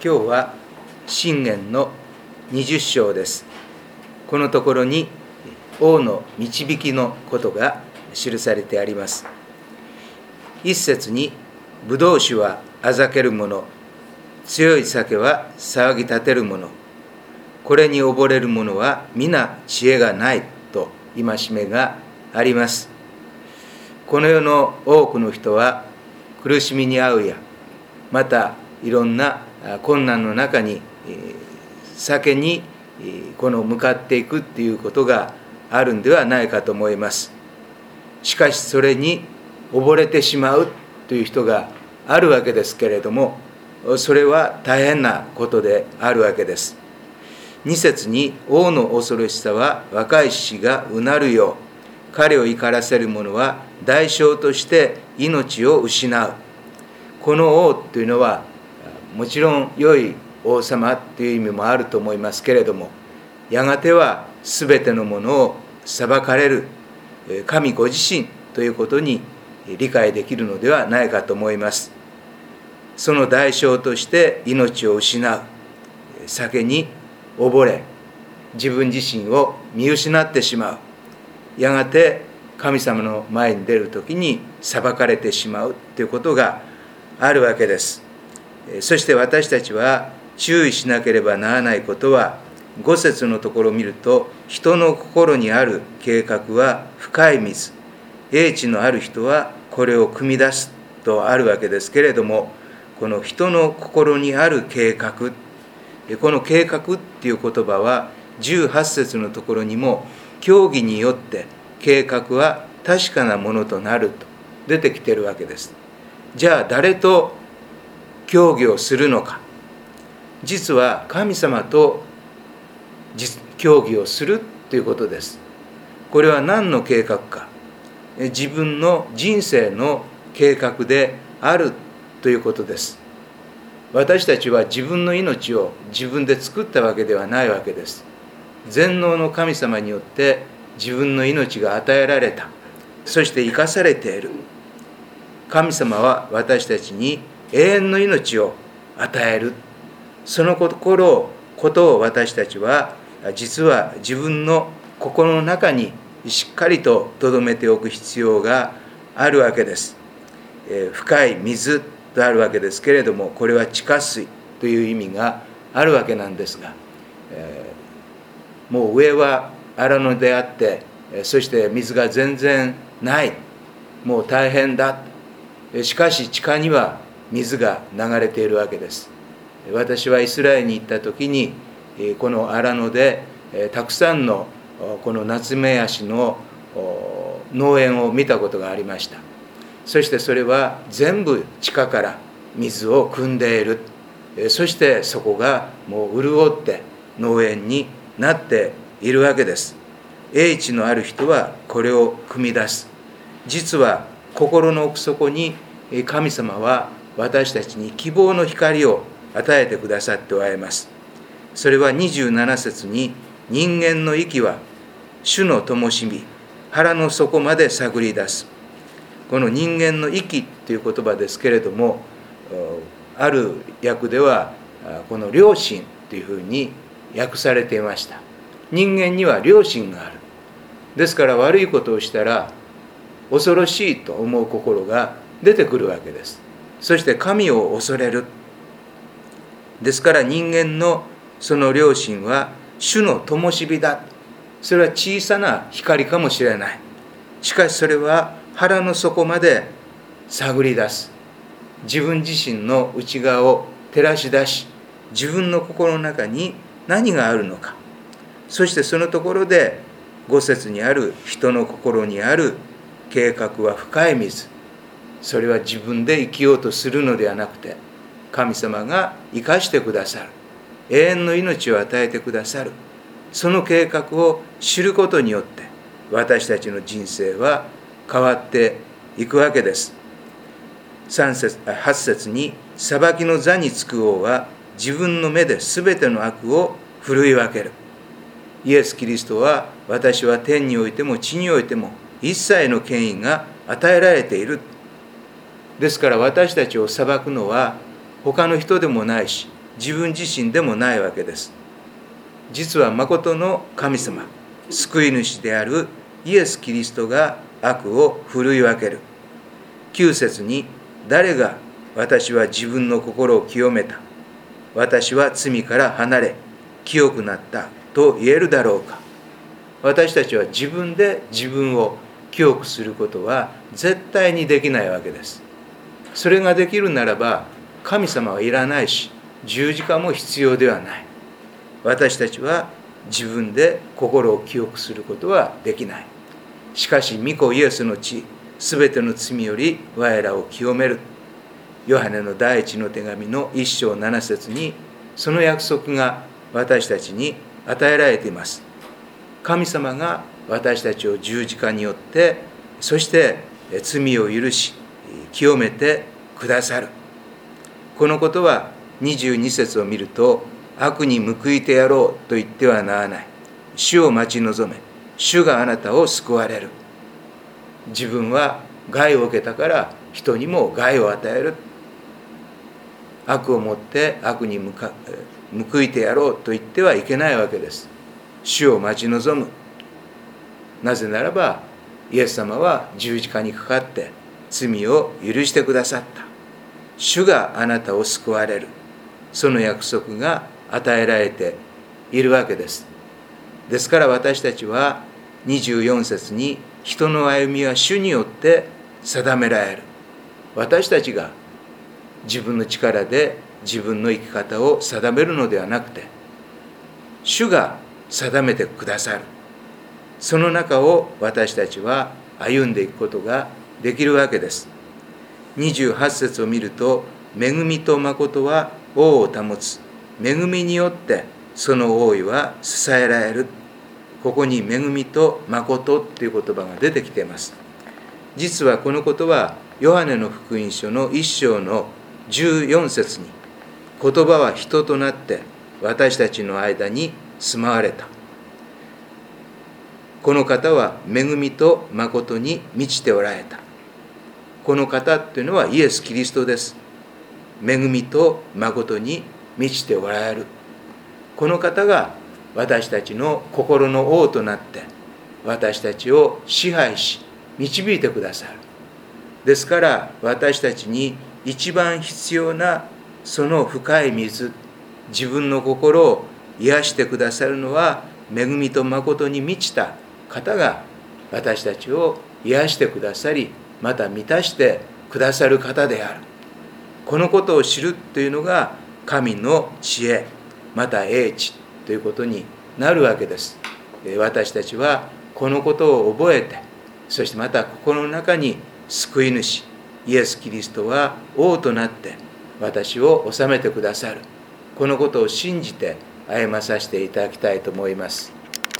今日は箴言の20章です。このところに王の導きのことが記されてあります。一節に、ブドウ酒はあざける者、強い酒は騒ぎ立てる者、これに溺れる者は皆知恵がないと戒めがあります。この世の多くの人は苦しみに遭うや、またいろんな困難の中に酒に向かっていくっていうことがあるんではないかと思います。しかしそれに溺れてしまうという人があるわけですけれども、それは大変なことであるわけです。2節に、王の恐ろしさは若い獅子がうなるよう、彼を怒らせる者は代償として命を失う。この王というのはもちろん良い王様という意味もあると思いますけれども、やがては全てのものを裁かれる神ご自身ということに理解できるのではないかと思います。その代償として命を失う、酒に溺れ自分自身を見失ってしまう、やがて神様の前に出るときに裁かれてしまうということがあるわけです。そして私たちは注意しなければならないことは、5節のところを見ると、人の心にある計画は深い水、英知のある人はこれを汲み出すとあるわけですけれども、この人の心にある計画、この計画っていう言葉は18節のところにも、教義によって計画は確かなものとなると出てきているわけです。じゃあ誰と協議をするのか。実は神様と協議をするということです。これは何の計画か。自分の人生の計画であるということです。私たちは自分の命を自分で作ったわけではないわけです。全能の神様によって自分の命が与えられた。そして生かされている。神様は私たちに永遠の命を与える。そのことを私たちは実は自分の心の中にしっかりと留めておく必要があるわけです。深い水とあるわけですけれども、これは地下水という意味があるわけなんですが、もう上は荒野であって、そして水が全然ない、もう大変だ。しかし地下には水が流れているわけです。私はイスラエルに行った時に、この荒野でたくさんのこのナツメヤシの農園を見たことがありました。そしてそれは全部地下から水を汲んでいる。そしてそこがもう潤って農園になっているわけです。英知のある人はこれを汲み出す。実は心の奥底に神様は私たちに希望の光を与えてくださっておられます。それは27節に、人間の息は主の灯火、腹の底まで探り出す。この人間の息という言葉ですけれども、ある訳ではこの良心というふうに訳されていました。人間には良心がある。ですから悪いことをしたら恐ろしいと思う心が出てくるわけです。そして神を恐れる。ですから人間のその良心は主の灯火だ。それは小さな光かもしれない。しかしそれは腹の底まで探り出す。自分自身の内側を照らし出し、自分の心の中に何があるのか。そしてそのところで5節にある人の心にある計画は深い水。それは自分で生きようとするのではなくて、神様が生かしてくださる。永遠の命を与えてくださる。その計画を知ることによって、私たちの人生は変わっていくわけです。8節に、裁きの座につく王は自分の目で全ての悪を振るい分ける。イエス・キリストは、私は天においても地においても一切の権威が与えられている。ですから私たちを裁くのは他の人でもないし、 自分自身でもないわけです。実は真の神様、救い主であるイエス・キリストが悪を振るい分ける。9節に、誰が私は自分の心を清めた、私は罪から離れ清くなったと言えるだろうか。私たちは自分で自分を清くすることは絶対にできないわけです。それができるならば神様はいらないし、十字架も必要ではない。私たちは自分で心を清くすることはできない。しかし御子イエスの血、すべての罪より我らを清める。ヨハネの第一の手紙の1章7節にその約束が私たちに与えられています。神様が私たちを十字架によって、そして罪を許し清めてくださる。このことは22節を見ると、悪に報いてやろうと言ってはならない。主を待ち望め、主があなたを救われる。自分は害を受けたから人にも害を与える。悪をもって悪に報いてやろうと言ってはいけないわけです。主を待ち望む。なぜならばイエス様は十字架にかかって罪を許してくださった。主があなたを救われる。その約束が与えられているわけです。ですから私たちは24節に、人の歩みは主によって定められる。私たちが自分の力で自分の生き方を定めるのではなくて、主が定めてくださる。その中を私たちは歩んでいくことができるわけです。28節を見ると、恵みと誠は王を保つ。恵みによってその王位は支えられる。ここに恵みと誠という言葉が出てきています。実はこのことはヨハネの福音書の1章の14節に、言葉は人となって私たちの間に住まわれた。この方は恵みと誠に満ちておられた。この方というのはイエス・キリストです。恵みと誠に満ちておられる。この方が私たちの心の王となって私たちを支配し導いてくださる。ですから私たちに一番必要なその深い水、自分の心を癒してくださるのは恵みと誠に満ちた方が私たちを癒してくださり、また満たしてくださる方である。このことを知るというのが神の知恵、また英知ということになるわけです。私たちはこのことを覚えて、そしてまた心の中に救い主イエス・キリストは王となって私を治めてくださる。このことを信じて歩まさせていただきたいと思います。